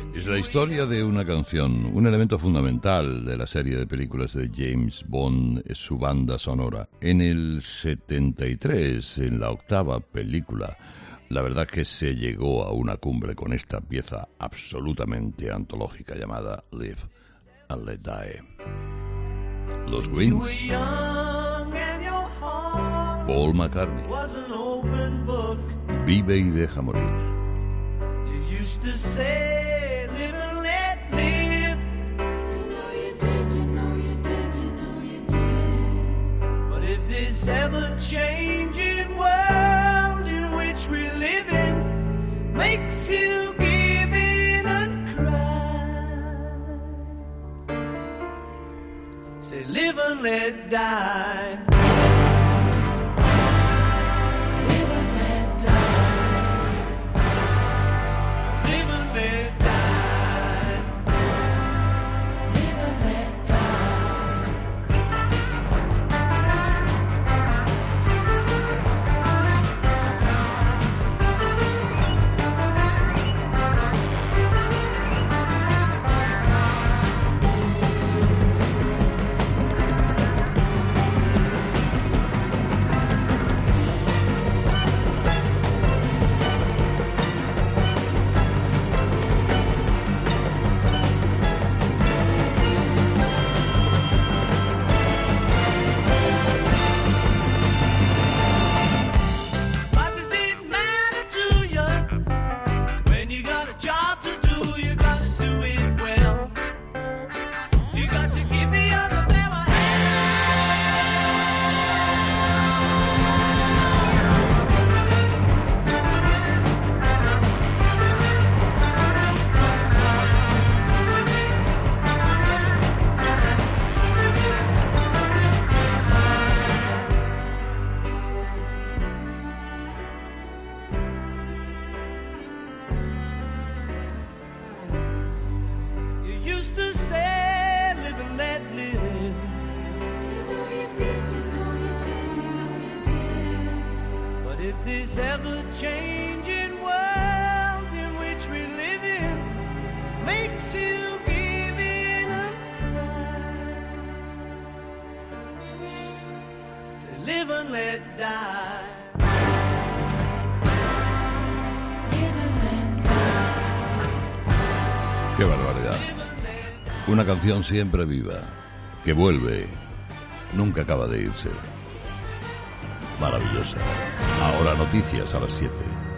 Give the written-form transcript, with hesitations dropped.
Es la historia de una canción, un elemento fundamental de la serie de películas de James Bond, es su banda sonora. En el 73, en la octava película, la verdad que se llegó a una cumbre con esta pieza absolutamente antológica llamada Live and Let Die. Los Wings, Paul McCartney, Vive y deja morir. You used to say, live and let live. You know you did, you know you did, you know you did. But if this ever-changing world in which we live in makes you give in and cry, say, live and let die. This ever-changing world in which we live in makes you give in and cry. Say, live and let die. ¡Qué barbaridad! Una canción siempre viva, que vuelve, nunca acaba de irse. Maravillosa. Ahora noticias a las 7.